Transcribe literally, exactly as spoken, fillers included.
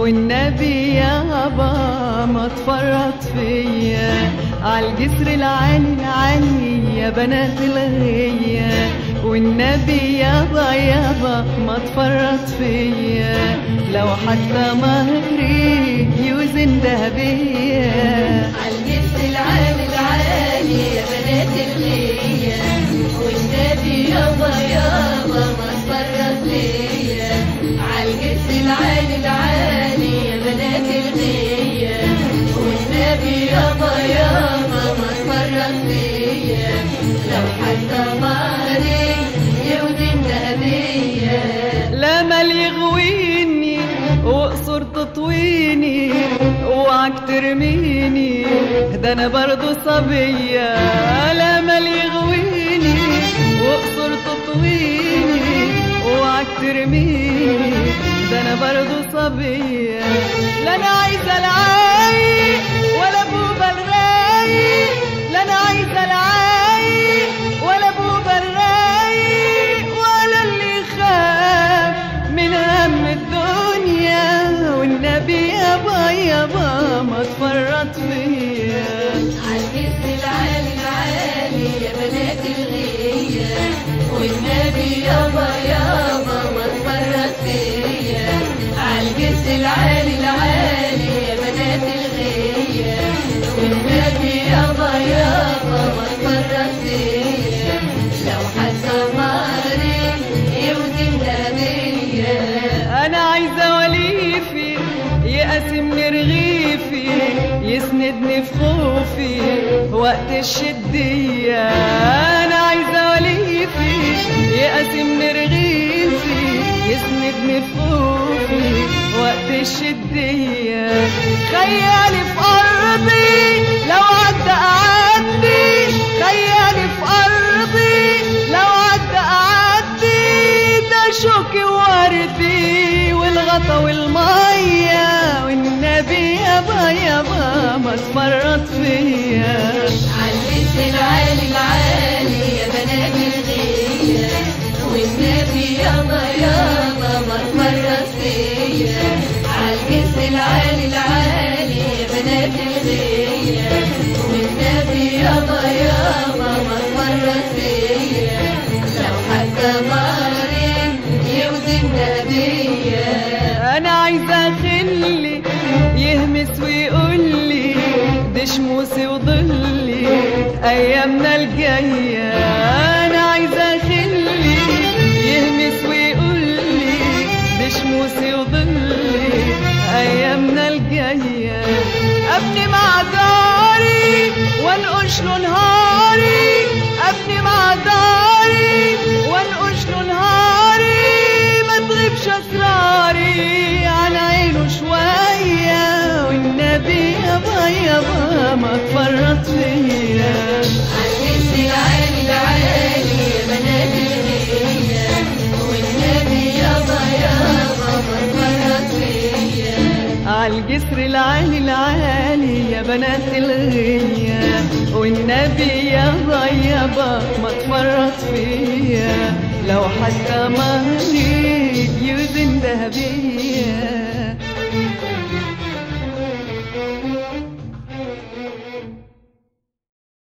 والنبي يابا ما تفرط فيا عالجسر العالي العالي يا بنات الغية، والنبي يابا يابا ما تفرط فيا لو حتى مهري يوزن دهبية. عالجسر العالي العالي يا بنات الغية، والنبي يابا يابا ما تفرط فيا عالجسر العالي العالي يا بنات الغية، والنبي يابا يابا ما تفرط فيا لو حتى مهري يوزن دهبية. لا مال يغويني واقصر تطويني اوعك ترميني ده انا برضو صبية. لا مال يغويني واقصر تطويني اوعك ترميني ده انا برضو صبية. لا انا عايزة العايق ولا بوبة الرايق، لا انا عايزة العايق ولا بوبة الرايق ولا اللي خاف من هم الدنيا، والنبي يابا يابا ما تفرط فيا. عالجسر العالي العالي يا بنات الغية، والنبي يابا يابا ما تفرط فيا عالجسر العالي العالي يا بنات الغية، والنبي يابا يابا ما تفرط فيا لو حتى مهري يوزن دهبية. انا عايزة وليفي يقاسمني رغيفي يسندني في خوفي وقت الشدية. انا عايزة وليفي يقاسمني رغيفي يسندني في خوفي وقت الشدية. خيالي في ارضي لو عدى اعدي، خيالي في ارضي لو عدى اعدي، ده شوكي ووردي والغطا والمية، والنبي يابا يابا ما تفرط فيا. عالجسر العالي العالي يا بنات الغية، والنبي يابا يابا ما تفرط فيا عالجسر العالي العالي يا بنات الغية، والنبي يابا يابا ما تفرط فيا لو حتى مهري يوزن دهبية. انا عايزة خلي يهمس ويقولي دي شموسي وظلي ايامنا الجاية. انا عايزة خلي يهمس ويقولي دي شموسي وظلي ايامنا الجاية. ابني مع داري وانقش له نهاري، ابني مع داري وانقش له نهاري، ما تغيبش اسراري عن عينه شوية، والنبي يابا يابا ما تفرط فيا. عالجسر العالي العالي يا بنات الغية، والنبي يابا يابا ما تفرط فيا عالجسر العالي العالي يا بنات الغية، والنبي يابا يابا ما تفرط فيا لو حتى مهري